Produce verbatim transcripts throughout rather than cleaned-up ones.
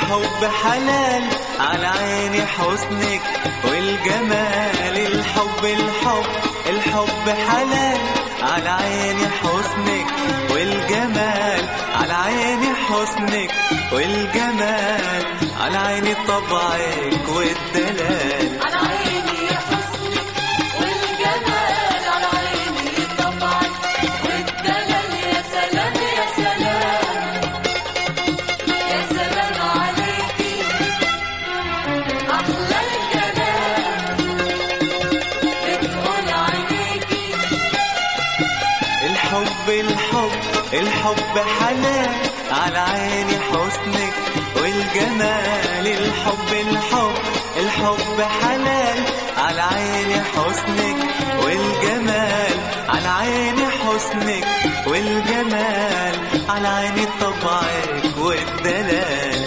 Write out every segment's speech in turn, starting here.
الحب حلال على عيني حسنك والجمال. الحب الحب الحب حلال على عيني حسنك والجمال، على عيني حسنك والجمال، على عيني طبعك والدلال. على عيني حسنك والجمال، على عيني طبعك والدلال. يا سلام يا سلام يا سلام عليكي، أحلى الكلام بتقول عينيكي. الحب الحب الحب حلال على عيني حسنك والجمال. الحب الحب الحب حلال على عيني حسنك والجمال، على عيني حسنك والجمال، على عيني طبعك والدلال.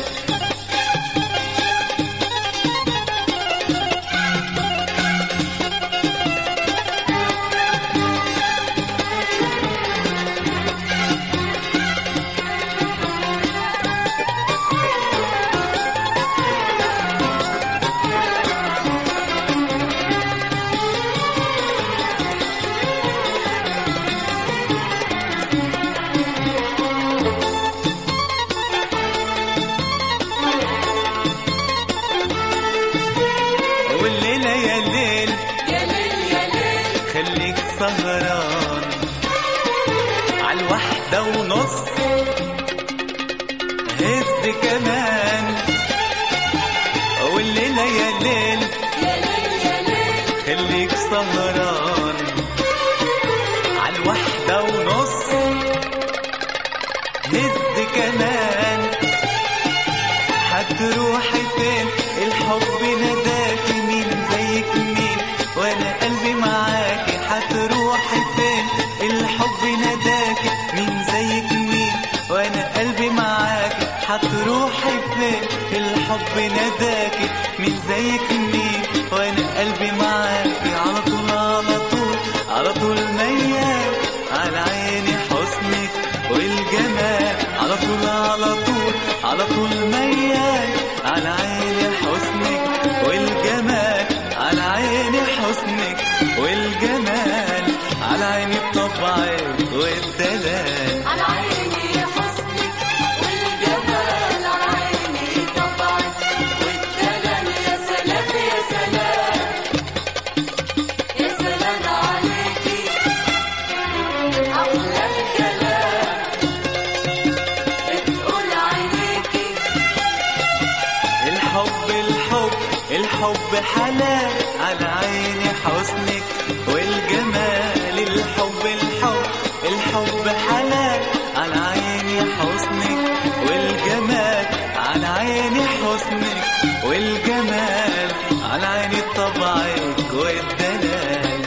والليلة يا ليل يا ليل يا ليل خليك سهران عالواحدة ونص، هز كمان. والليلة يا ليل يا ليل يا ليل خليك سهران عالواحدة ونص، هز كمان. هتروحي فين؟ الحب نداكي، مين زيك مين وانا قلبي معاكي. هتروحي فين؟ الحب نداكي، مين زيك مين وانا قلبي معاكي. هتروحي فين؟ الحب نداكي، مين زيك مين وانا قلبي معاكي. على طول على طول على طول ميال على عيني حسنك والجمال. على طول على طول على طول ميال على عيني حسنك والجمال، على عيني حسنك والجمال، على عيني طبعك والدلال. على عيني حسنك والجمال، على عيني طبعك والدلال. يا سلام يا سلام يا سلام عليكي، أحلى الكلام بتقول عينيكي. الحب الحب الحب حلال على عيني حسنك والجمال. الحب الحب الحب حلال على عيني حسنك والجمال، على عيني حسنك والجمال، على عيني طبعك والدلال.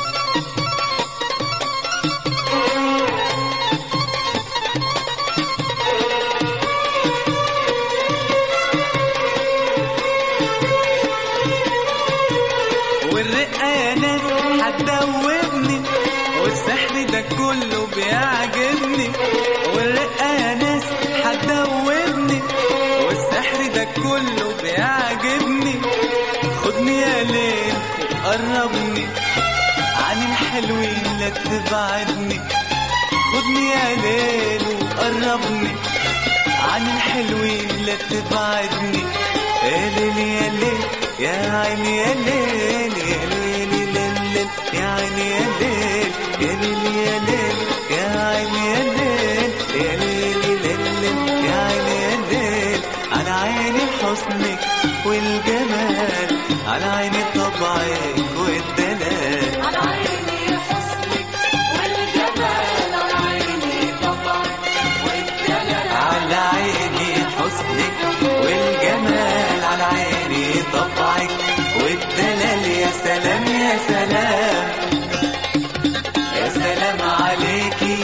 والرقة يا ناس هتدوبني، والسحر ده كله بيعجبني. والرقة يا ناس هتدوبني، والسحر ده كله بيعجبني. خدني يا ليل وقربني عن الحلوين لا تبعدني. خدني يا ليل وقربني عن الحلوين لا تبعدني. يا ليل يا ليل يا عيني يا ليل يا ليل ليل يا عيني يا ليل يا ليل يا ليل يا عيني يا ليل يا ليل ليل يا عيني يا ليل. على عيني حسنك والجمال، على عيني طبعك والدلال. على عيني حسنك والجمال، على عيني طبعك والدلال. على عيني حسنك والجمال، على عيني طبعك والدلال. يا سلام يا سلام يا سلام عليكي،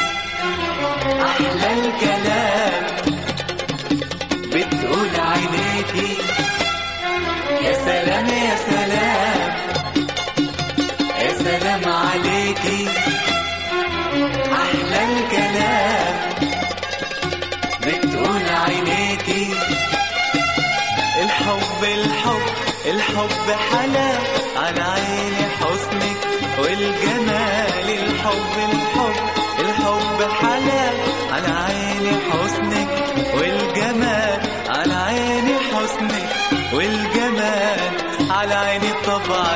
أحلى الكلام بتقول عينيكي. يا سلام يا سلام يا سلام عليكي، أحلى الكلام بتقول عينيكي. الحب الحب حلا على عيني حسنك والجمال. الحب الحب الحب حلا على عيني حسنك والجمال، على عيني حسنك والجمال، على عيني طبعا